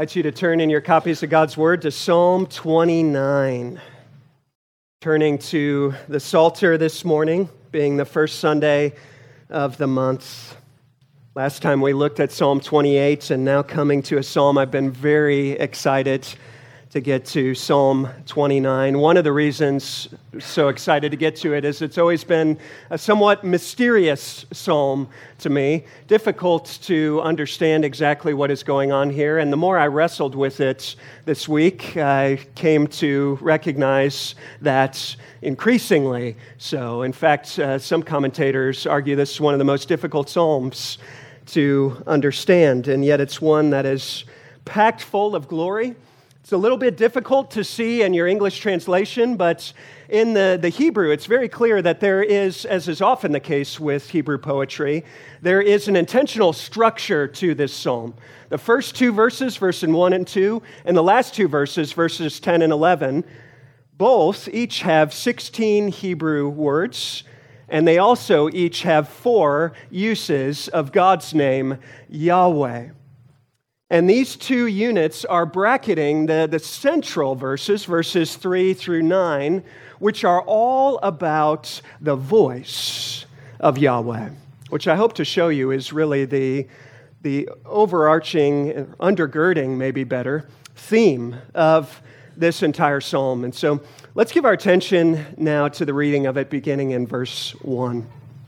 I invite you to turn in your copies of God's Word to Psalm 29. Turning to the Psalter this morning, being the first Sunday of the month. Last time we looked at Psalm 28, and now coming to a psalm I've been very excited to get to, Psalm 29. One of the reasons I'm so excited to get to it is it's always been a somewhat mysterious psalm to me, difficult to understand exactly what is going on here. And the more I wrestled with it this week, I came to recognize that increasingly so. In fact, some commentators argue this is one of the most difficult psalms to understand, and yet it's one that is packed full of glory. It's a little bit difficult to see in your English translation, but in the Hebrew, it's very clear that there is, as is often the case with Hebrew poetry, there is an intentional structure to this psalm. The first two verses, verses 1 and 2, and the last two verses, verses 10 and 11, both each have 16 Hebrew words, and they also each have 4 uses of God's name, Yahweh. And these two units are bracketing the central verses, verses 3 through 9, which are all about the voice of Yahweh, which I hope to show you is really the overarching, undergirding, maybe better, theme of this entire psalm. And so let's give our attention now to the reading of it, beginning in verse 1.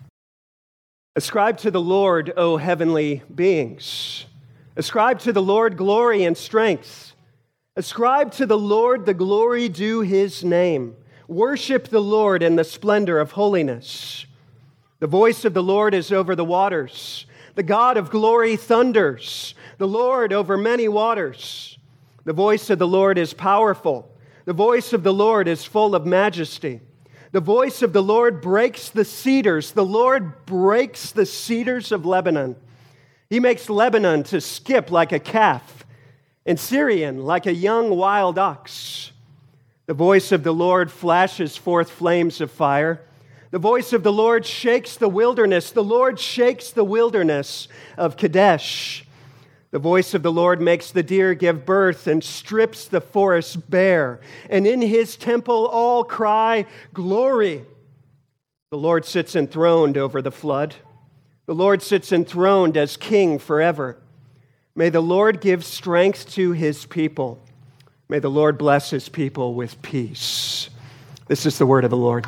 Ascribe to the Lord, O heavenly beings. Ascribe to the Lord glory and strength. Ascribe to the Lord the glory due his name. Worship the Lord in the splendor of holiness. The voice of the Lord is over the waters. The God of glory thunders. The Lord over many waters. The voice of the Lord is powerful. The voice of the Lord is full of majesty. The voice of the Lord breaks the cedars. The Lord breaks the cedars of Lebanon. He makes Lebanon to skip like a calf, and Syrian like a young wild ox. The voice of the Lord flashes forth flames of fire. The voice of the Lord shakes the wilderness. The Lord shakes the wilderness of Kadesh. The voice of the Lord makes the deer give birth and strips the forest bare. And in his temple all cry, glory. The Lord sits enthroned over the flood. The Lord sits enthroned as king forever. May the Lord give strength to his people. May the Lord bless his people with peace. This is the word of the Lord.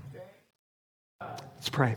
Let's pray.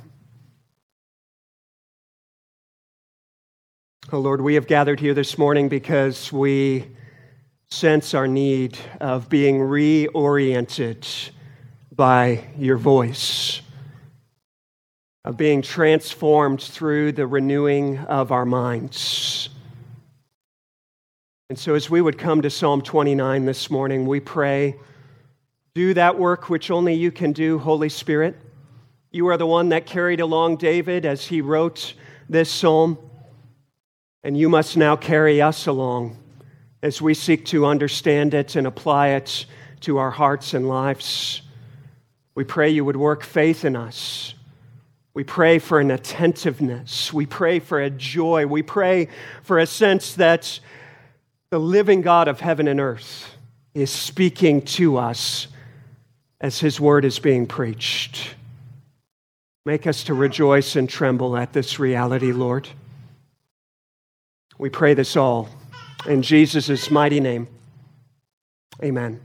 Oh Lord, we have gathered here this morning because we sense our need of being reoriented by your voice, of being transformed through the renewing of our minds. And so as we would come to Psalm 29 this morning, we pray, do that work which only you can do, Holy Spirit. You are the one that carried along David as he wrote this psalm, and you must now carry us along as we seek to understand it and apply it to our hearts and lives. We pray you would work faith in us. We pray for an attentiveness. We pray for a joy. We pray for a sense that the living God of heaven and earth is speaking to us as his word is being preached. Make us to rejoice and tremble at this reality, Lord. We pray this all in Jesus' mighty name. Amen.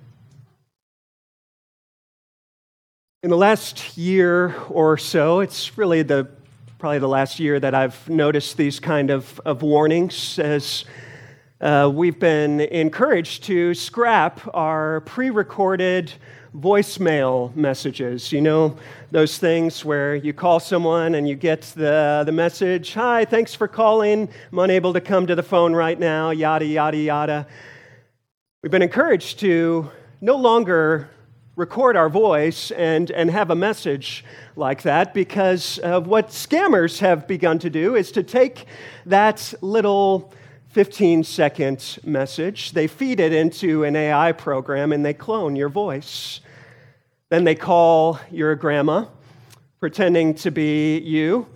In the last year or so, it's really probably the last year that I've noticed these kind of warnings as we've been encouraged to scrap our pre-recorded voicemail messages. You know, those things where you call someone and you get the message, "Hi, thanks for calling. I'm unable to come to the phone right now," yada, yada, yada. We've been encouraged to no longer record our voice and have a message like that, because of what scammers have begun to do is to take that little 15-second message, they feed it into an AI program, and they clone your voice. Then they call your grandma, pretending to be you,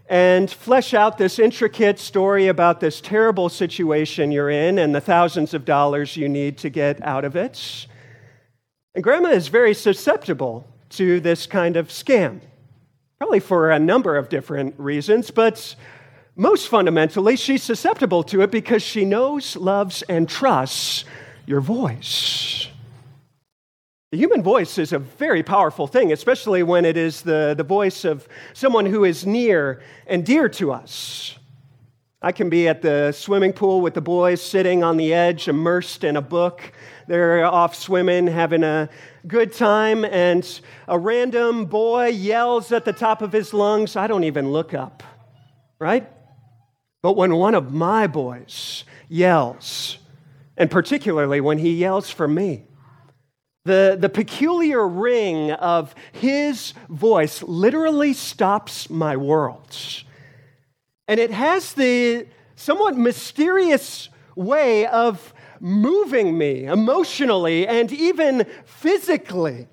and flesh out this intricate story about this terrible situation you're in and the thousands of dollars you need to get out of it. And Grandma is very susceptible to this kind of scam, probably for a number of different reasons, but most fundamentally, she's susceptible to it because she knows, loves, and trusts your voice. The human voice is a very powerful thing, especially when it is the voice of someone who is near and dear to us. I can be at the swimming pool with the boys sitting on the edge, immersed in a book. They're off swimming, having a good time, and a random boy yells at the top of his lungs. I don't even look up, right? But when one of my boys yells, and particularly when he yells for me, the peculiar ring of his voice literally stops my world. And it has the somewhat mysterious way of moving me emotionally and even physically.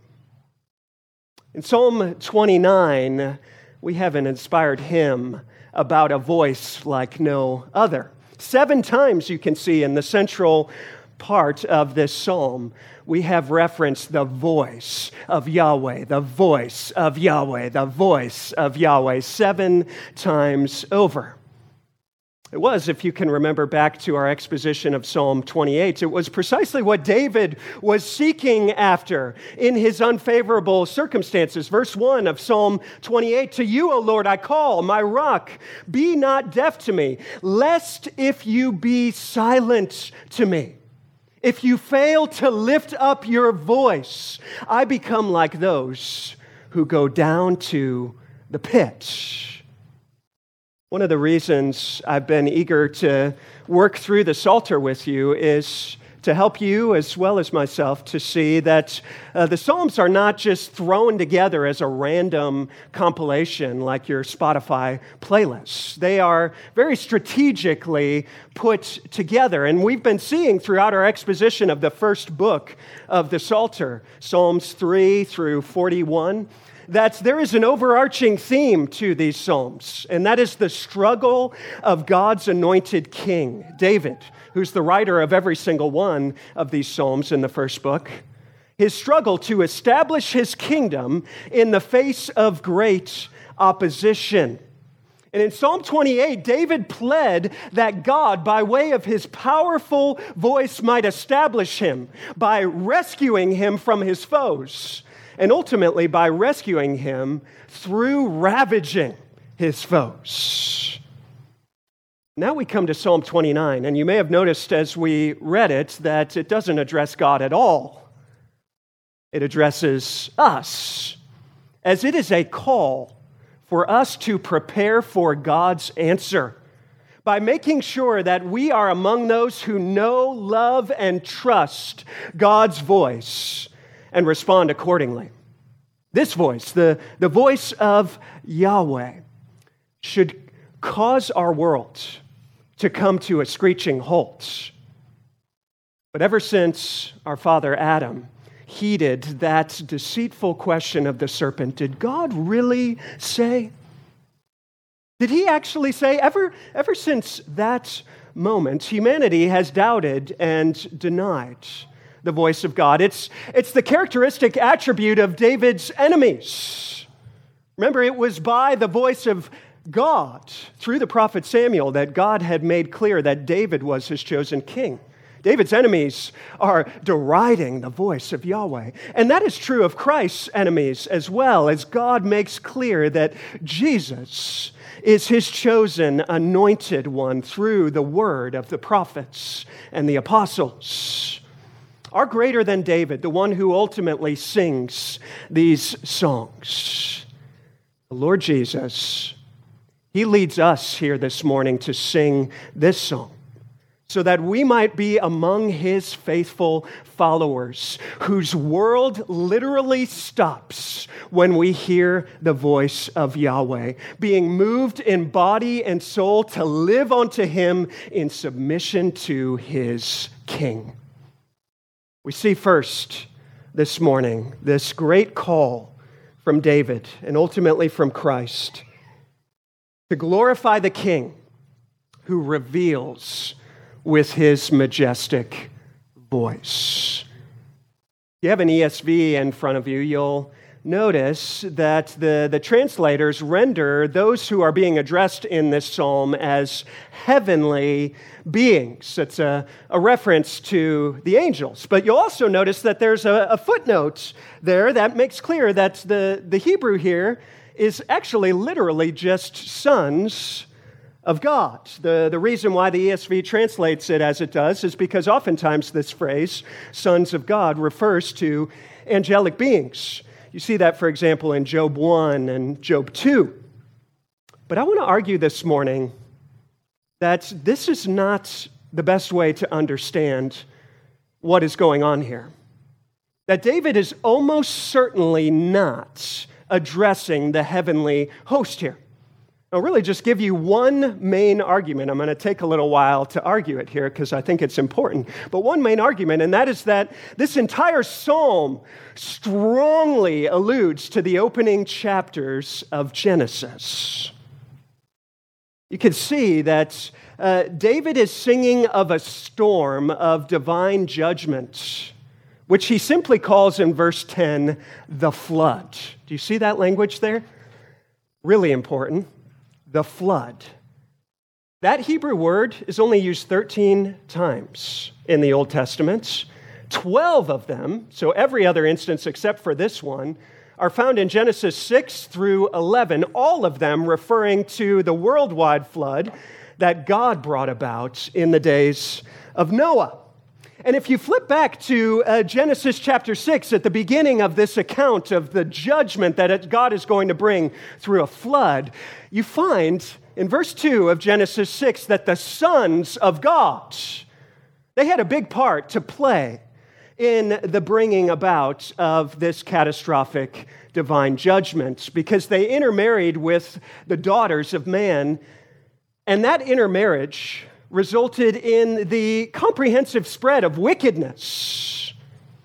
In Psalm 29, we have an inspired hymn about a voice like no other. 7 times you can see in the central part of this psalm, we have referenced the voice of Yahweh, the voice of Yahweh, the voice of Yahweh, 7 times over. It was, if you can remember back to our exposition of Psalm 28, it was precisely what David was seeking after in his unfavorable circumstances. Verse 1 of Psalm 28, "To you, O Lord, I call, my rock, be not deaf to me, lest if you be silent to me. If you fail to lift up your voice, I become like those who go down to the pit." One of the reasons I've been eager to work through the Psalter with you is to help you as well as myself to see that the Psalms are not just thrown together as a random compilation like your Spotify playlists. They are very strategically put together. And we've been seeing throughout our exposition of the first book of the Psalter, Psalms 3 through 41, that there is an overarching theme to these Psalms, and that is the struggle of God's anointed king, David, who's the writer of every single one of these Psalms in the first book. His struggle to establish his kingdom in the face of great opposition. And in Psalm 28, David pled that God, by way of his powerful voice, might establish him by rescuing him from his foes, and ultimately by rescuing him through ravaging his foes. Now we come to Psalm 29, and you may have noticed as we read it that it doesn't address God at all. It addresses us, as it is a call for us to prepare for God's answer by making sure that we are among those who know, love, and trust God's voice and respond accordingly. This voice, the voice of Yahweh, should cause our world to come to a screeching halt. But ever since our father Adam heeded that deceitful question of the serpent, did God really say? Did he actually say? Ever since that moment, humanity has doubted and denied the voice of God. It's the characteristic attribute of David's enemies. Remember, it was by the voice of God, through the prophet Samuel, that God had made clear that David was his chosen king. David's enemies are deriding the voice of Yahweh. And that is true of Christ's enemies as well, as God makes clear that Jesus is his chosen anointed one through the word of the prophets and the apostles. Our greater than David, the one who ultimately sings these songs, the Lord Jesus, he leads us here this morning to sing this song so that we might be among his faithful followers whose world literally stops when we hear the voice of Yahweh, being moved in body and soul to live unto him in submission to his King. We see first this morning this great call from David and ultimately from Christ to glorify the King who reveals with his majestic voice. If you have an ESV in front of you, you'll notice that the translators render those who are being addressed in this psalm as heavenly beings. It's a reference to the angels. But you'll also notice that there's a footnote there that makes clear that the Hebrew here is actually literally just sons of God. The reason why the ESV translates it as it does is because oftentimes this phrase, sons of God, refers to angelic beings. You see that, for example, in Job 1 and Job 2. But I want to argue this morning that this is not the best way to understand what is going on here. That David is almost certainly not addressing the heavenly host here. I'll really just give you one main argument. I'm going to take a little while to argue it here because I think it's important. But one main argument, and that is that this entire psalm strongly alludes to the opening chapters of Genesis. You can see that David is singing of a storm of divine judgment, which he simply calls in verse 10, the flood. Do you see that language there? Really important. The flood. That Hebrew word is only used 13 times in the Old Testament. 12 of them, so every other instance except for this one, are found in Genesis 6 through 11, all of them referring to the worldwide flood that God brought about in the days of Noah. And if you flip back to Genesis chapter 6, at the beginning of this account of the judgment that God is going to bring through a flood, you find in verse 2 of Genesis 6 that the sons of God, they had a big part to play in the bringing about of this catastrophic divine judgment because they intermarried with the daughters of man, and that intermarriage resulted in the comprehensive spread of wickedness.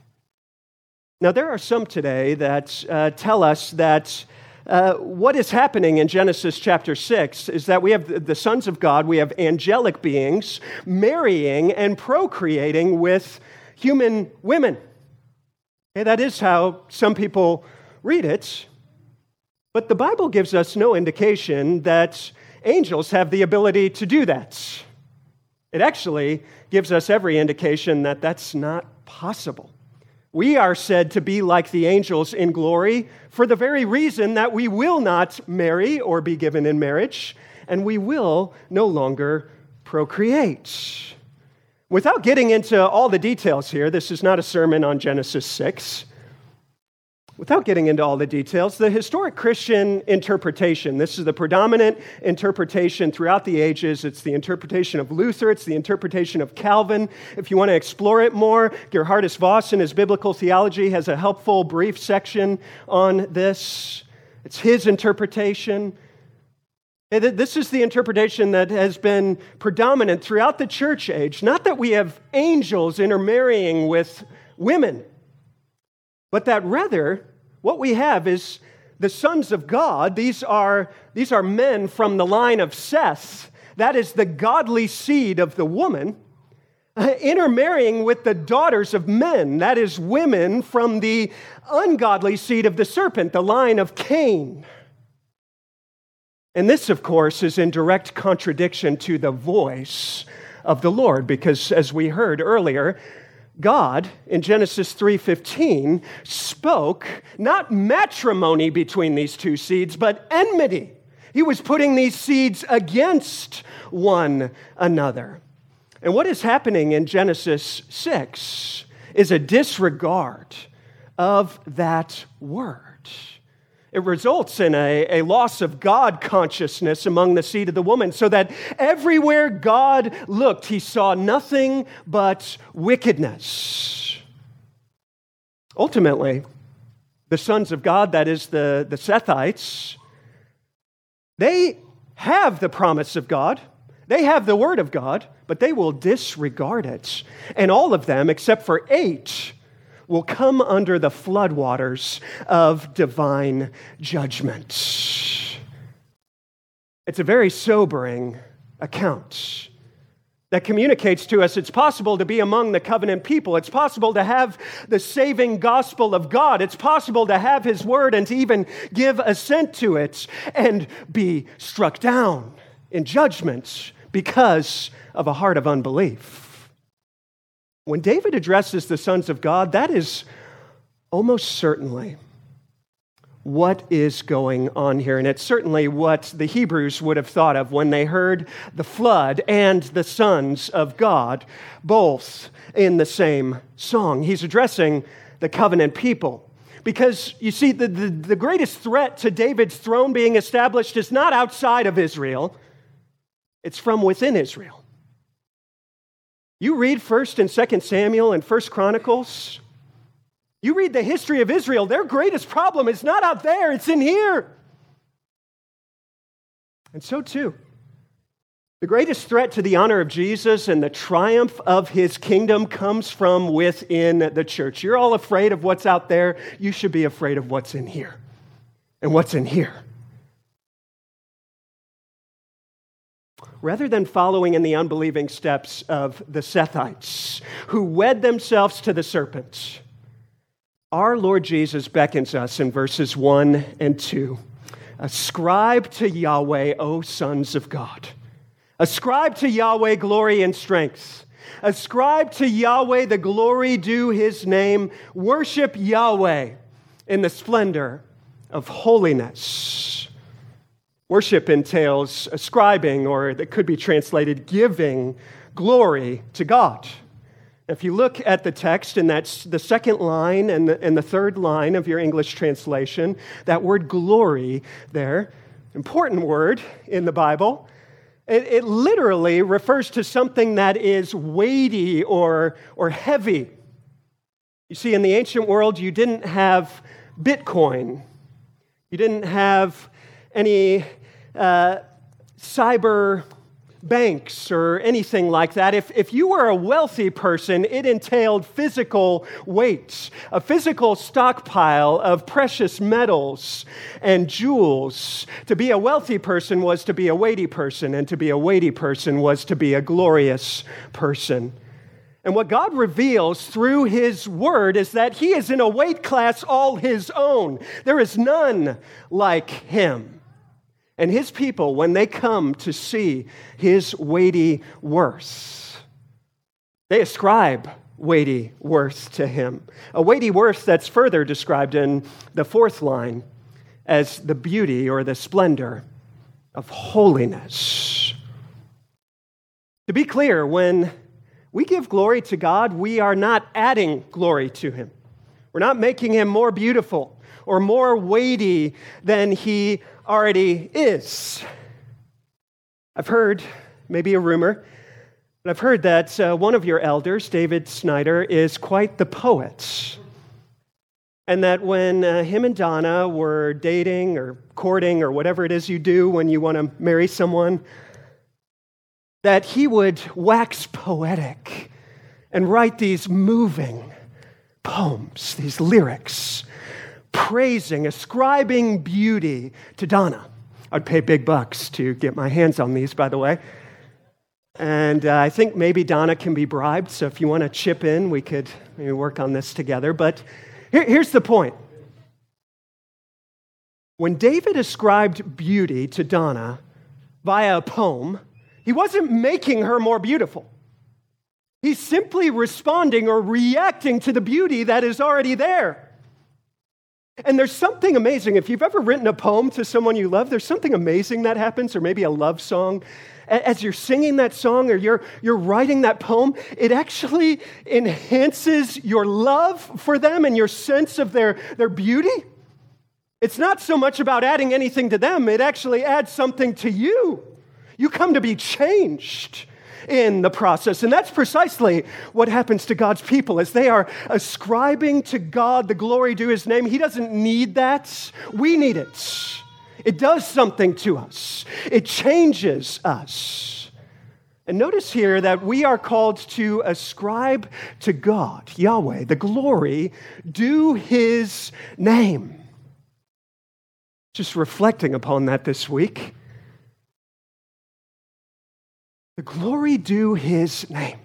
Now, there are some today that tell us that what is happening in Genesis chapter 6 is that we have the sons of God, we have angelic beings marrying and procreating with human women. Okay, that is how some people read it. But the Bible gives us no indication that angels have the ability to do that. It actually gives us every indication that that's not possible. We are said to be like the angels in glory for the very reason that we will not marry or be given in marriage, and we will no longer procreate. Without getting into all the details here, this is not a sermon on Genesis 6. Without getting into all the details, the historic Christian interpretation, this is the predominant interpretation throughout the ages. It's the interpretation of Luther. It's the interpretation of Calvin. If you want to explore it more, Gerhardus Voss in his Biblical Theology has a helpful brief section on this. It's his interpretation. This is the interpretation that has been predominant throughout the church age. Not that we have angels intermarrying with women, but that rather, what we have is the sons of God. These are men from the line of Seth. That is the godly seed of the woman, intermarrying with the daughters of men. That is women from the ungodly seed of the serpent, the line of Cain. And this, of course, is in direct contradiction to the voice of the Lord, because as we heard earlier, God, in Genesis 3:15, spoke not matrimony between these two seeds, but enmity. He was putting these seeds against one another. And what is happening in Genesis 6 is a disregard of that word. It results in a loss of God consciousness among the seed of the woman, so that everywhere God looked, he saw nothing but wickedness. Ultimately, the sons of God, that is the Sethites, they have the promise of God. They have the word of God, but they will disregard it. And all of them, except for 8, will come under the floodwaters of divine judgment. It's a very sobering account that communicates to us it's possible to be among the covenant people. It's possible to have the saving gospel of God. It's possible to have His word and to even give assent to it and be struck down in judgment because of a heart of unbelief. When David addresses the sons of God, that is almost certainly what is going on here. And it's certainly what the Hebrews would have thought of when they heard the flood and the sons of God both in the same song. He's addressing the covenant people. Because, you see, the greatest threat to David's throne being established is not outside of Israel. It's from within Israel. You read 1st and 2nd Samuel and 1st Chronicles. You read the history of Israel, their greatest problem is not out there, it's in here. And so too, the greatest threat to the honor of Jesus and the triumph of His kingdom comes from within the church. You're all afraid of what's out there. You should be afraid of what's in here. And what's in here? Rather than following in the unbelieving steps of the Sethites, who wed themselves to the serpent, our Lord Jesus beckons us in verses 1 and 2. Ascribe to Yahweh, O sons of God. Ascribe to Yahweh glory and strength. Ascribe to Yahweh the glory due His name. Worship Yahweh in the splendor of holiness. Worship entails ascribing, or that could be translated giving, glory to God. If you look at the text, and that's the second line and the third line of your English translation, that word glory there, important word in the Bible, it literally refers to something that is weighty or heavy. You see, in the ancient world, you didn't have Bitcoin. You didn't have any cyber banks or anything like that. If you were a wealthy person, it entailed physical weight, a physical stockpile of precious metals and jewels. To be a wealthy person was to be a weighty person, and to be a weighty person was to be a glorious person. And what God reveals through His word is that He is in a weight class all His own. There is none like Him. And His people, when they come to see His weighty worth, they ascribe weighty worth to Him. A weighty worth that's further described in the fourth line as the beauty or the splendor of holiness. To be clear, when we give glory to God, we are not adding glory to Him. We're not making Him more beautiful or more weighty than He already is. I've heard, maybe a rumor, but I've heard that one of your elders, David Snyder, is quite the poet. And that when him and Donna were dating or courting or whatever it is you do when you want to marry someone, that he would wax poetic and write these moving poems, these lyrics, praising, ascribing beauty to Donna. I'd pay big bucks to get my hands on these, by the way. And I think maybe Donna can be bribed, so if you want to chip in, we could maybe work on this together. But here's the point. When David ascribed beauty to Donna via a poem, he wasn't making her more beautiful. He's simply responding or reacting to the beauty that is already there. And there's something amazing. If you've ever written a poem to someone you love, there's something amazing that happens, or maybe a love song. As you're singing that song or you're writing that poem, it actually enhances your love for them and your sense of their beauty. It's not so much about adding anything to them. It actually adds something to you. You come to be changed in the process. And that's precisely what happens to God's people as they are ascribing to God the glory due His name. He doesn't need that. We need it. It does something to us. It changes us. And notice here that we are called to ascribe to God, Yahweh, the glory due His name. Just reflecting upon that this week. The glory due his name.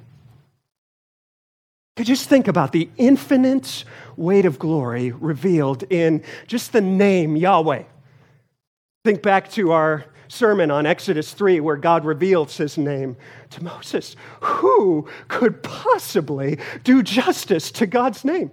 Okay, just think about the infinite weight of glory revealed in just the name Yahweh. Think back to our sermon on Exodus 3 where God reveals his name to Moses. Who could possibly do justice to God's name?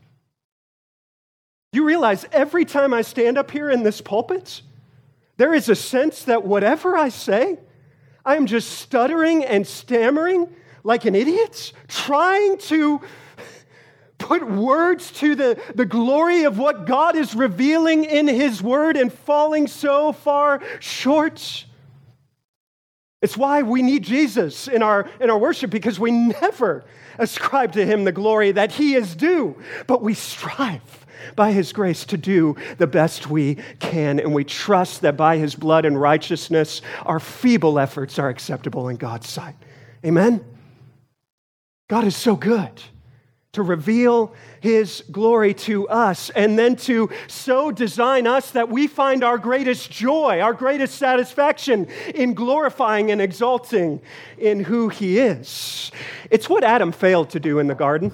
You realize every time I stand up here in this pulpit, there is a sense that whatever I say, I am just stuttering and stammering like an idiot, trying to put words to the glory of what God is revealing in his word and falling so far short. It's why we need Jesus in our worship, because we never ascribe to him the glory that he is due, but we strive by his grace to do the best we can, and we trust that by his blood and righteousness, our feeble efforts are acceptable in God's sight. Amen? God is so good to reveal his glory to us and then to so design us that we find our greatest joy, our greatest satisfaction in glorifying and exalting in who he is. It's what Adam failed to do in the garden.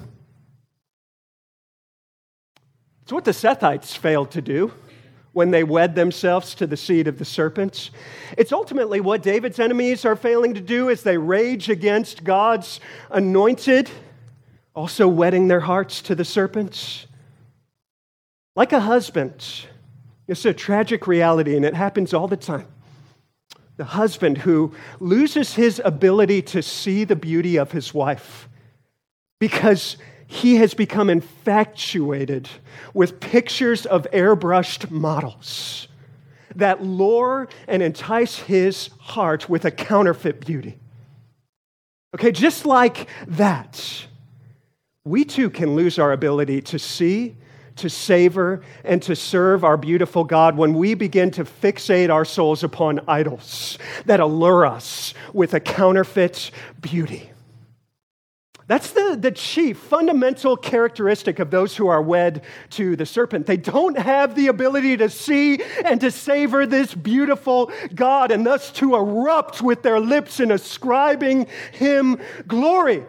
It's what the Sethites failed to do when they wed themselves to the seed of the serpent. It's ultimately what David's enemies are failing to do as they rage against God's anointed, also wedding their hearts to the serpent. Like a husband, it's a tragic reality, and it happens all the time. The husband who loses his ability to see the beauty of his wife because he has become infatuated with pictures of airbrushed models that lure and entice his heart with a counterfeit beauty. Okay, just like that, we too can lose our ability to see, to savor, and to serve our beautiful God when we begin to fixate our souls upon idols that allure us with a counterfeit beauty. That's the chief fundamental characteristic of those who are wed to the serpent. They don't have the ability to see and to savor this beautiful God and thus to erupt with their lips in ascribing him glory.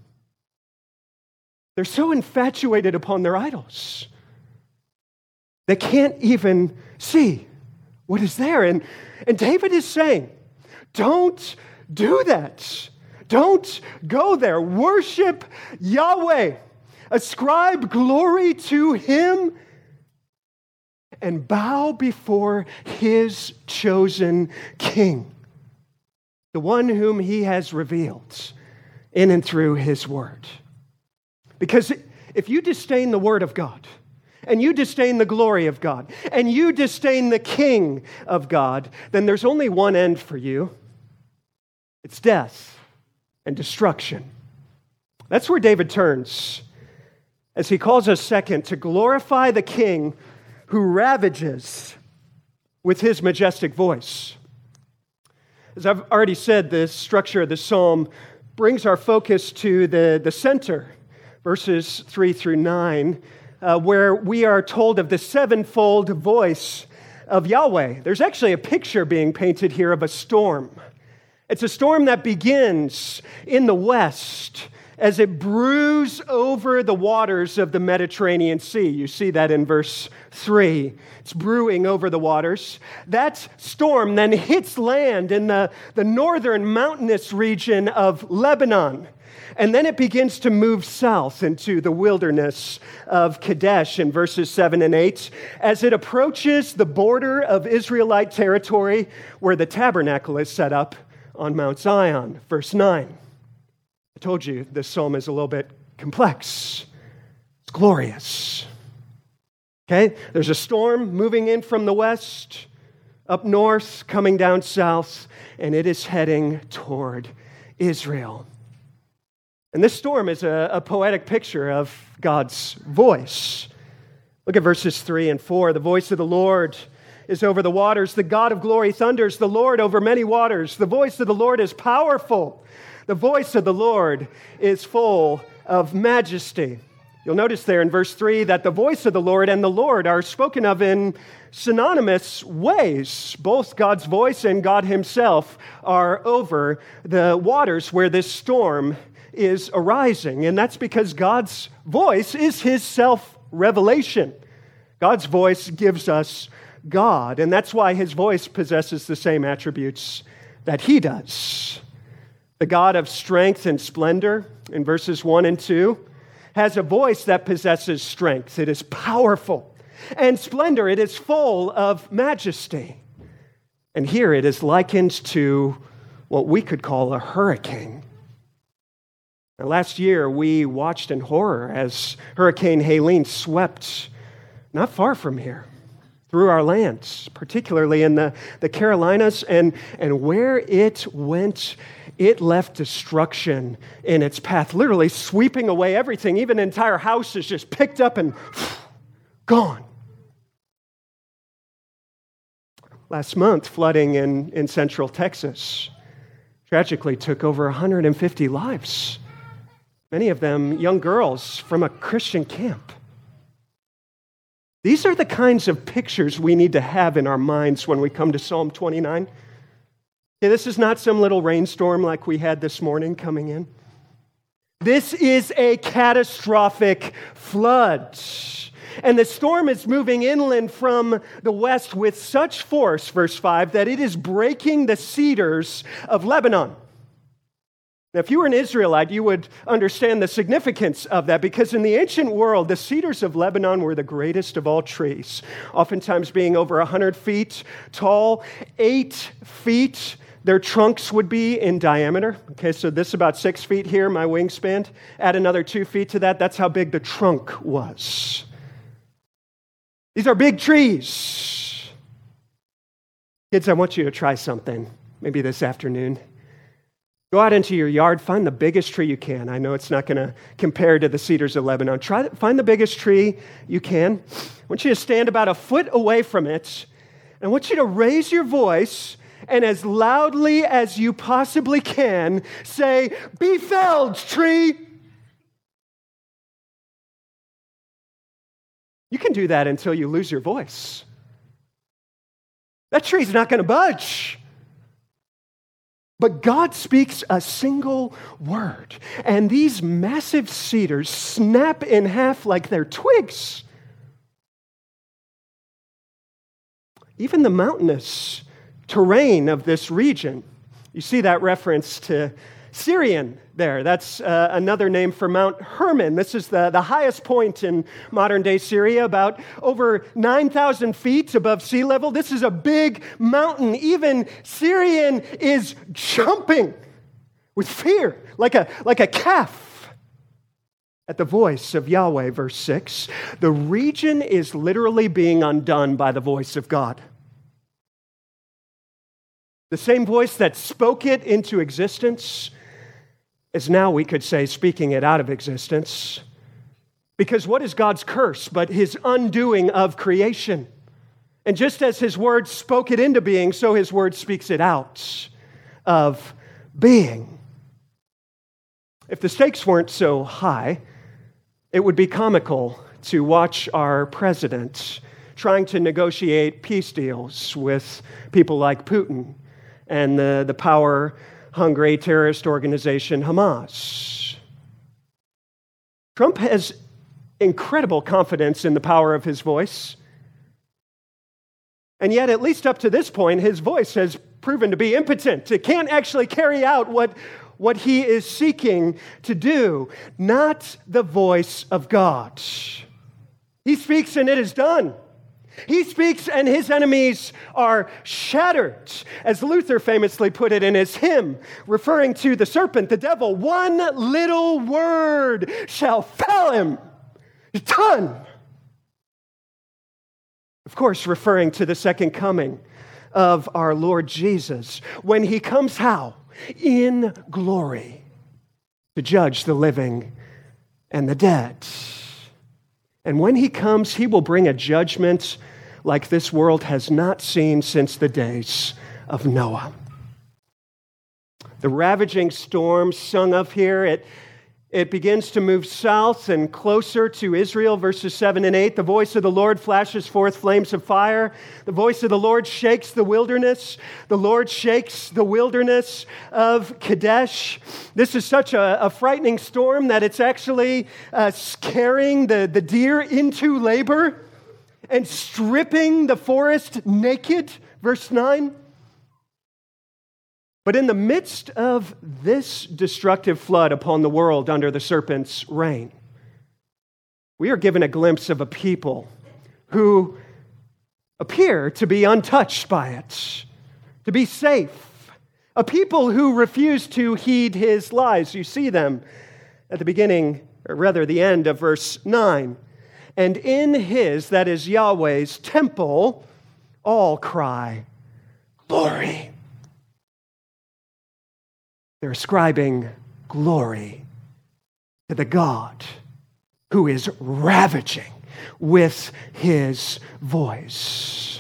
They're so infatuated upon their idols. They can't even see what is there. And David is saying, don't do that. Don't go there. Worship Yahweh. Ascribe glory to him and bow before his chosen king, the one whom he has revealed in and through his word. Because if you disdain the word of God, and you disdain the glory of God, and you disdain the king of God, then there's only one end for you. It's death and destruction. That's where David turns as he calls us second to glorify the King who ravages with his majestic voice. As I've already said, the structure of the psalm brings our focus to the center, verses 3 through 9, where we are told of the sevenfold voice of Yahweh. There's actually a picture being painted here of a storm. It's a storm that begins in the west as it brews over the waters of the Mediterranean Sea. You see that in verse 3. It's brewing over the waters. That storm then hits land in the northern mountainous region of Lebanon. And then it begins to move south into the wilderness of Kadesh in verses 7 and 8 as it approaches the border of Israelite territory where the tabernacle is set up on Mount Zion, verse 9. I told you this psalm is a little bit complex. It's glorious. Okay? There's a storm moving in from the west, up north, coming down south, and it is heading toward Israel. And this storm is a poetic picture of God's voice. Look at verses 3 and 4. The voice of the Lord is over the waters. The God of glory thunders, the Lord over many waters. The voice of the Lord is powerful. The voice of the Lord is full of majesty. You'll notice there in verse 3 that the voice of the Lord and the Lord are spoken of in synonymous ways. Both God's voice and God himself are over the waters where this storm is arising. And that's because God's voice is his self-revelation. God's voice gives us God, and that's why his voice possesses the same attributes that he does. The God of strength and splendor, in verses 1 and 2, has a voice that possesses strength. It is powerful. And splendor, it is full of majesty. And here it is likened to what we could call a hurricane. Now, last year, we watched in horror as Hurricane Helene swept not far from here, through our lands, particularly in the Carolinas, and where it went, it left destruction in its path, literally sweeping away everything. Even entire houses just picked up and gone. Last month, flooding in central Texas tragically took over 150 lives, many of them young girls from a Christian camp. These are the kinds of pictures we need to have in our minds when we come to Psalm 29. Okay, this is not some little rainstorm like we had this morning coming in. This is a catastrophic flood. And the storm is moving inland from the west with such force, verse 5, that it is breaking the cedars of Lebanon. Now, if you were an Israelite, you would understand the significance of that, because in the ancient world, the cedars of Lebanon were the greatest of all trees, oftentimes being over 100 feet tall, 8 feet. Their trunks would be in diameter. Okay, so this is about 6 feet here, my wingspan. Add another 2 feet to that. That's how big the trunk was. These are big trees. Kids, I want you to try something, maybe this afternoon. Go out into your yard, find the biggest tree you can. I know it's not going to compare to the cedars of Lebanon. Find the biggest tree you can. I want you to stand about a foot away from it. And I want you to raise your voice and as loudly as you possibly can say, "Be felled, tree!" You can do that until you lose your voice. That tree's not going to budge. But God speaks a single word, and these massive cedars snap in half like they're twigs. Even the mountainous terrain of this region, you see that reference to Syrian there. That's another name for Mount Hermon. This is the highest point in modern-day Syria, about over 9,000 feet above sea level. This is a big mountain. Even Syrian is jumping with fear, like a calf at the voice of Yahweh, verse 6. The region is literally being undone by the voice of God. The same voice that spoke it into existence is now, we could say, speaking it out of existence. Because what is God's curse but his undoing of creation? And just as his word spoke it into being, so his word speaks it out of being. If the stakes weren't so high, it would be comical to watch our president trying to negotiate peace deals with people like Putin and the power-hungry terrorist organization Hamas. Trump has incredible confidence in the power of his voice. And yet, at least up to this point, his voice has proven to be impotent. It can't actually carry out what he is seeking to do. Not the voice of God. He speaks and it is done. He speaks and his enemies are shattered. As Luther famously put it in his hymn, referring to the serpent, the devil, one little word shall fell him. Done. Of course, referring to the second coming of our Lord Jesus, when he comes how? In glory, to judge the living and the dead. And when he comes, he will bring a judgment like this world has not seen since the days of Noah. The ravaging storm sung of here, It begins to move south and closer to Israel, verses 7 and 8. The voice of the Lord flashes forth flames of fire. The voice of the Lord shakes the wilderness. The Lord shakes the wilderness of Kadesh. This is such a frightening storm that it's actually carrying the deer into labor and stripping the forest naked, verse 9. But in the midst of this destructive flood upon the world under the serpent's reign, we are given a glimpse of a people who appear to be untouched by it, to be safe, a people who refuse to heed his lies. You see them at the beginning, or rather the end of verse 9. And in his, that is Yahweh's, temple, all cry, glory. They're ascribing glory to the God who is ravaging with his voice.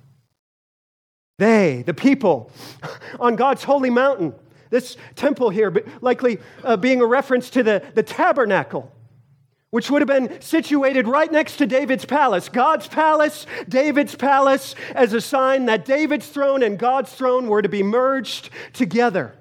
They, the people on God's holy mountain, this temple here likely being a reference to the tabernacle, which would have been situated right next to David's palace. God's palace, David's palace, as a sign that David's throne and God's throne were to be merged together.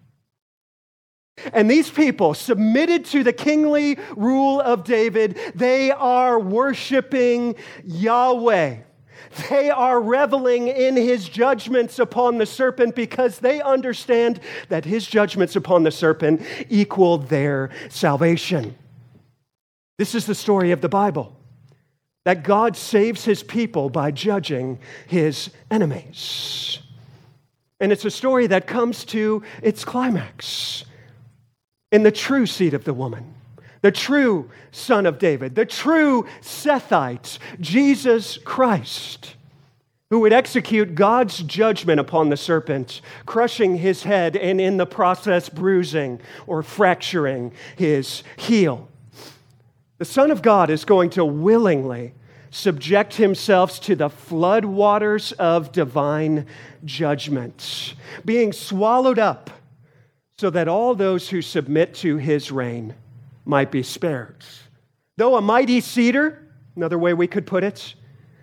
And these people, submitted to the kingly rule of David, they are worshiping Yahweh. They are reveling in his judgments upon the serpent because they understand that his judgments upon the serpent equal their salvation. This is the story of the Bible, that God saves his people by judging his enemies. And it's a story that comes to its climax in the true seed of the woman, the true son of David, the true Sethite, Jesus Christ, who would execute God's judgment upon the serpent, crushing his head and in the process bruising or fracturing his heel. The Son of God is going to willingly subject himself to the flood waters of divine judgment, being swallowed up so that all those who submit to his reign might be spared. Though a mighty cedar, another way we could put it,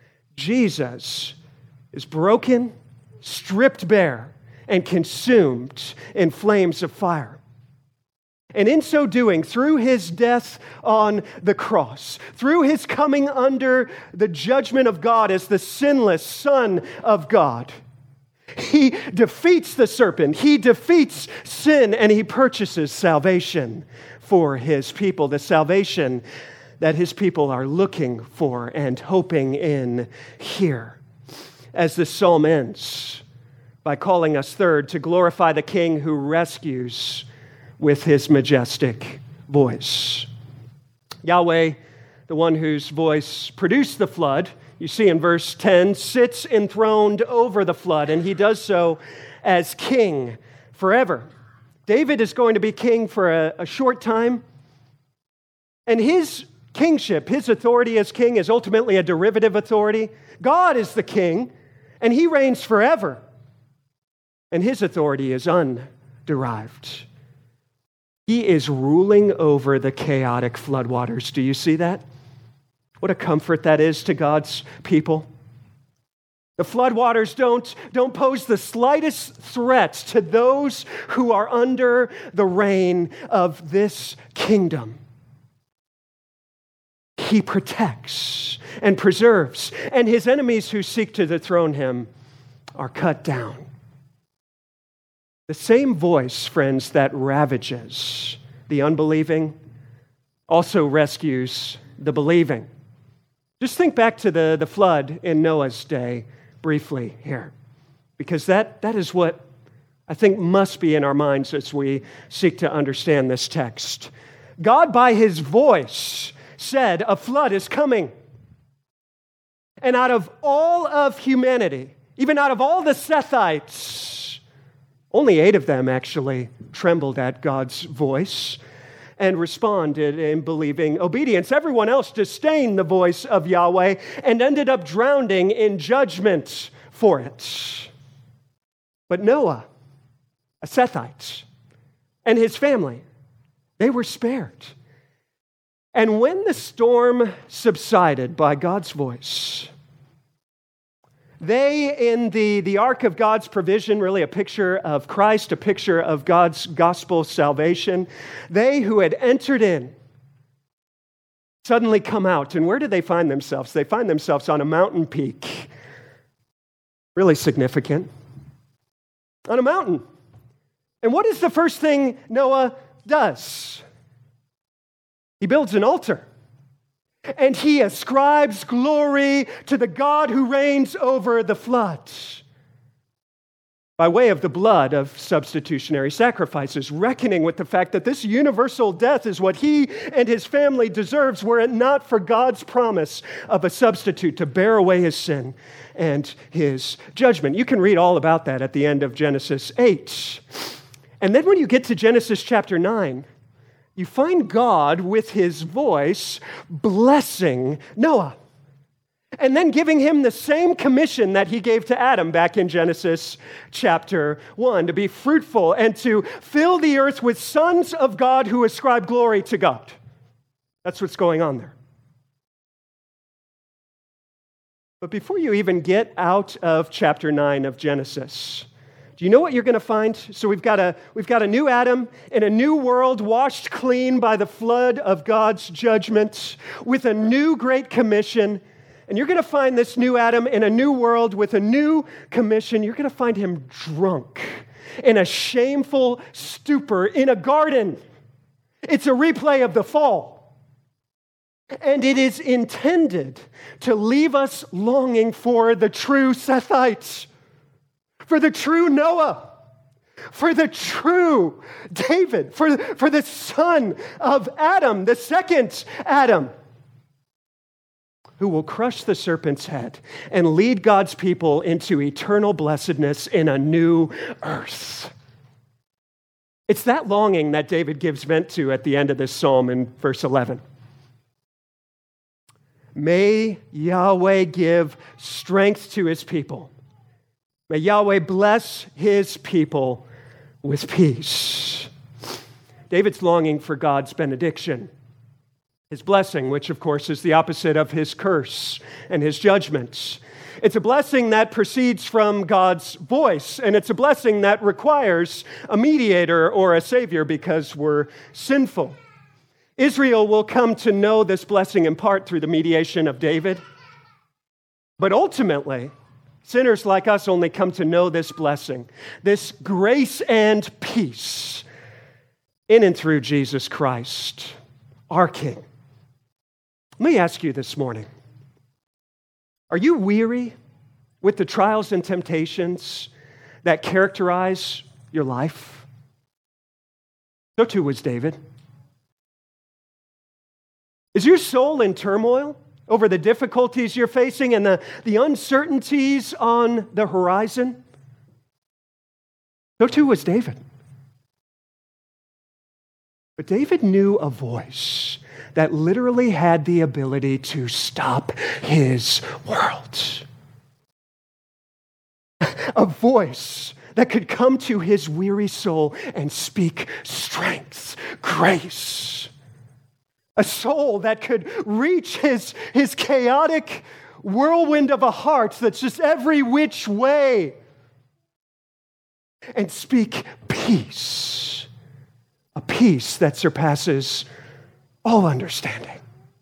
Jesus is broken, stripped bare, and consumed in flames of fire. And in so doing, through his death on the cross, through his coming under the judgment of God as the sinless Son of God, he defeats the serpent, he defeats sin, and he purchases salvation for his people, the salvation that his people are looking for and hoping in here. As the psalm ends by calling us third to glorify the King who rescues with his majestic voice. Yahweh, the one whose voice produced the flood, you see in verse 10, sits enthroned over the flood, and he does so as king forever. David is going to be king for a short time, and his kingship, his authority as king is ultimately a derivative authority. God is the king, and he reigns forever, and his authority is underived. He is ruling over the chaotic floodwaters. Do you see that? What a comfort that is to God's people. The floodwaters don't pose the slightest threat to those who are under the reign of this kingdom. He protects and preserves, and his enemies who seek to dethrone him are cut down. The same voice, friends, that ravages the unbelieving also rescues the believing. Just think back to the flood in Noah's day briefly here, because that is what I think must be in our minds as we seek to understand this text. God, by his voice, said a flood is coming. And out of all of humanity, even out of all the Sethites, only 8 of them actually trembled at God's voice and responded in believing obedience. Everyone else disdained the voice of Yahweh and ended up drowning in judgment for it. But Noah, a Sethite, and his family, They were spared. And when the storm subsided by God's voice, they, in the ark of God's provision, really a picture of Christ, a picture of God's gospel salvation, they who had entered in suddenly come out. And where do they find themselves? They find themselves on a mountain peak. Really significant. On a mountain. And what is the first thing Noah does? He builds an altar. And he ascribes glory to the God who reigns over the flood by way of the blood of substitutionary sacrifices, reckoning with the fact that this universal death is what he and his family deserves were it not for God's promise of a substitute to bear away his sin and his judgment. You can read all about that at the end of Genesis 8. And then when you get to Genesis chapter 9, you find God with his voice blessing Noah and then giving him the same commission that he gave to Adam back in Genesis chapter 1, to be fruitful and to fill the earth with sons of God who ascribe glory to God. That's what's going on there. But before you even get out of chapter 9 of Genesis, do you know what you're going to find? So we've got a new Adam in a new world washed clean by the flood of God's judgment with a new great commission. And you're going to find this new Adam in a new world with a new commission. You're going to find him drunk in a shameful stupor in a garden. It's a replay of the fall. And it is intended to leave us longing for the true Sethite, for the true Noah, for the true David, for the son of Adam, the second Adam, who will crush the serpent's head and lead God's people into eternal blessedness in a new earth. It's that longing that David gives vent to at the end of this psalm in verse 11. May Yahweh give strength to his people. May Yahweh bless his people with peace. David's longing for God's benediction, his blessing, which of course is the opposite of his curse and his judgment. It's a blessing that proceeds from God's voice, and it's a blessing that requires a mediator or a savior because we're sinful. Israel will come to know this blessing in part through the mediation of David, but ultimately, sinners like us only come to know this blessing, this grace and peace in and through Jesus Christ, our King. Let me ask you this morning, are you weary with the trials and temptations that characterize your life? So too was David. Is your soul in turmoil over the difficulties you're facing and the uncertainties on the horizon? So too was David. But David knew a voice that literally had the ability to stop his world. A voice that could come to his weary soul and speak strength, grace. A soul that could reach his chaotic whirlwind of a heart that's just every which way and speak peace. A peace that surpasses all understanding.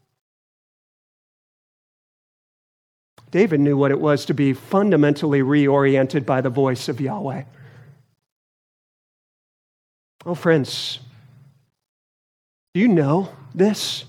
David knew what it was to be fundamentally reoriented by the voice of Yahweh. Oh, friends, do you know this?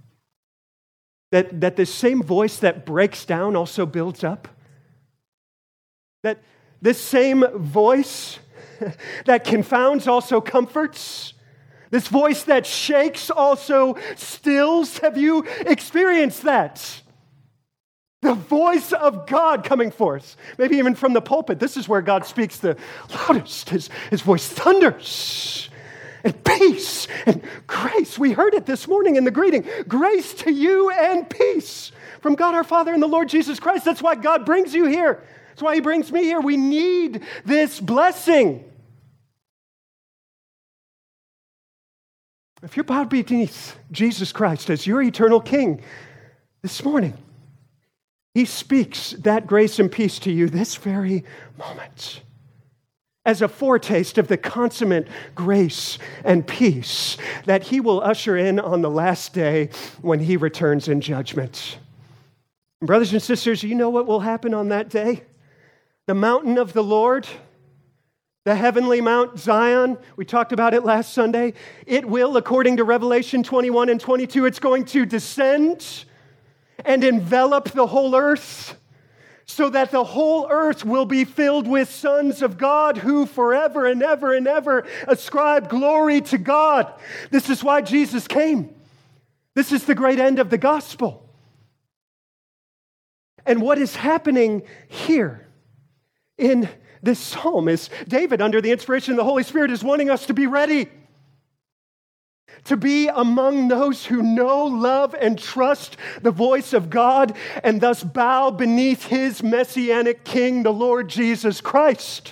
That this same voice that breaks down also builds up? That this same voice that confounds also comforts? This voice that shakes also stills? Have you experienced that? The voice of God coming forth, maybe even from the pulpit. This is where God speaks the loudest. His voice thunders. And peace and grace. We heard it this morning in the greeting. Grace to you and peace from God our Father and the Lord Jesus Christ. That's why God brings you here. That's why he brings me here. We need this blessing. if you're bowed beneath Jesus Christ as your eternal King this morning, He speaks that grace and peace to you this very moment as a foretaste of the consummate grace and peace that He will usher in on the last day when He returns in judgment. Brothers and sisters, you know what will happen on that day? The mountain of the Lord, the heavenly Mount Zion, we talked about it last Sunday. It will, according to Revelation 21 and 22, it's going to descend and envelop the whole earth, so that the whole earth will be filled with sons of God who forever and ever and ever ascribe glory to God. This is why Jesus came. This is the great end of the gospel. And what is happening here in this psalm is David, under the inspiration of the Holy Spirit, is wanting us to be ready, to be among those who know, love, and trust the voice of God, and thus bow beneath His messianic King, the Lord Jesus Christ.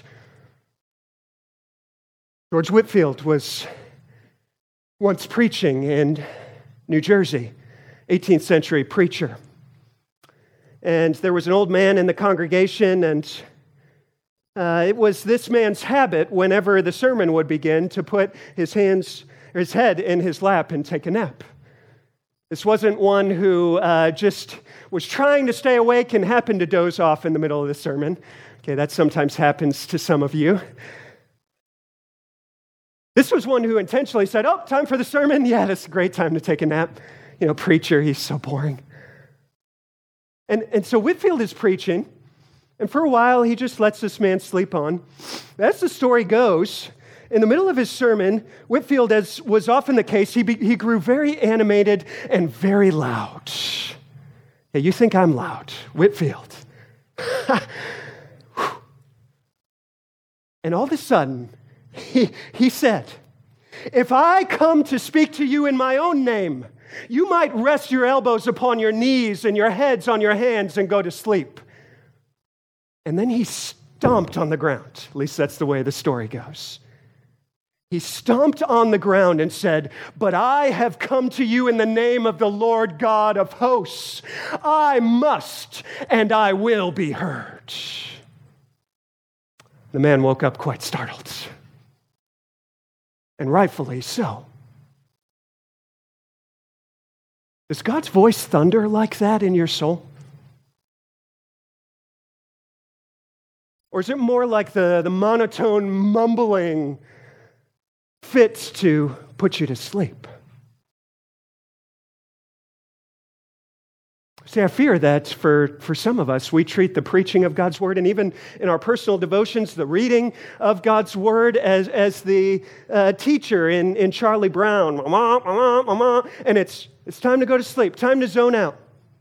George Whitefield was once preaching in New Jersey, 18th century preacher. And there was an old man in the congregation, and it was this man's habit, whenever the sermon would begin, to put his head in his lap and take a nap. This wasn't one who just was trying to stay awake and happened to doze off in the middle of the sermon. Okay, that sometimes happens to some of you. This was one who intentionally said, "Oh, time for the sermon? Yeah, that's a great time to take a nap. You know, preacher, he's so boring." And so Whitefield is preaching, and for a while he just lets this man sleep on. As the story goes, in the middle of his sermon, Whitefield, as was often the case, he grew very animated and very loud. Yeah, you think I'm loud, Whitefield. And all of a sudden, he said, "If I come to speak to you in my own name, you might rest your elbows upon your knees and your heads on your hands and go to sleep." And then he stomped on the ground. At least that's the way the story goes. He stomped on the ground and said, "But I have come to you in the name of the Lord God of hosts. I must and I will be heard." The man woke up quite startled, and rightfully so. Does God's voice thunder like that in your soul? Or is it more like the monotone mumbling fit to put you to sleep? See, I fear that for some of us, we treat the preaching of God's Word, and even in our personal devotions, the reading of God's Word as the teacher in Charlie Brown. Mama, mama, mama, and it's time to go to sleep, time to zone out.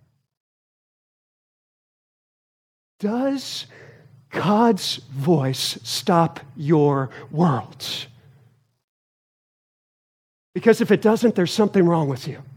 Does God's voice stop your world? Because if it doesn't, there's something wrong with you.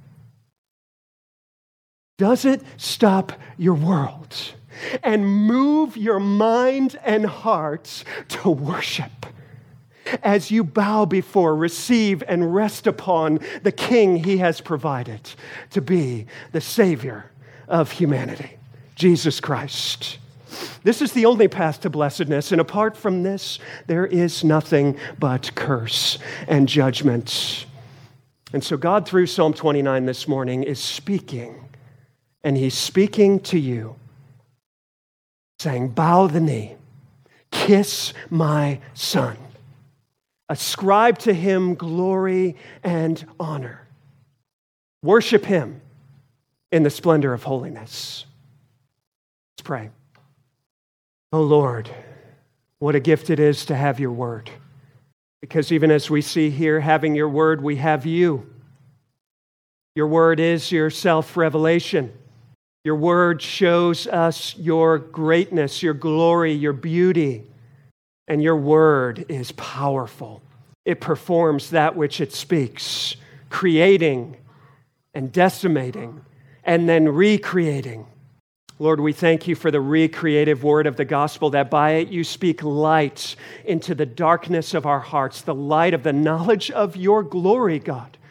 Does it stop your world and move your mind and heart to worship as you bow before, receive, and rest upon the King He has provided to be the Savior of humanity, Jesus Christ? This is the only path to blessedness, and apart from this, there is nothing but curse and judgment. And so God, through Psalm 29 this morning, is speaking. And He's speaking to you, saying, bow the knee, kiss my Son, ascribe to Him glory and honor, worship Him in the splendor of holiness. Let's pray. Oh Lord, what a gift it is to have your word. Because even as we see here, having your word, we have you. Your word is your self-revelation. Your word shows us your greatness, your glory, your beauty. And your word is powerful. It performs that which it speaks, creating and decimating and then recreating. Lord, we thank you for the recreative word of the gospel, that by it you speak light into the darkness of our hearts, the light of the knowledge of your glory, God,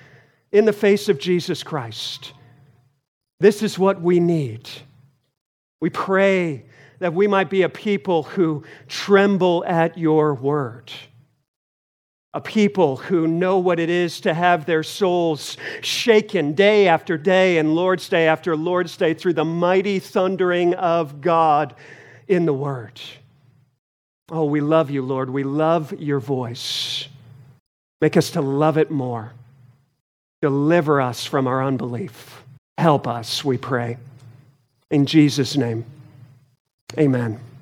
in the face of Jesus Christ. This is what we need. We pray that we might be a people who tremble at your word. A people who know what it is to have their souls shaken day after day and Lord's Day after Lord's Day through the mighty thundering of God in the Word. Oh, we love you, Lord. We love your voice. Make us to love it more. Deliver us from our unbelief. Help us, we pray. In Jesus' name, amen.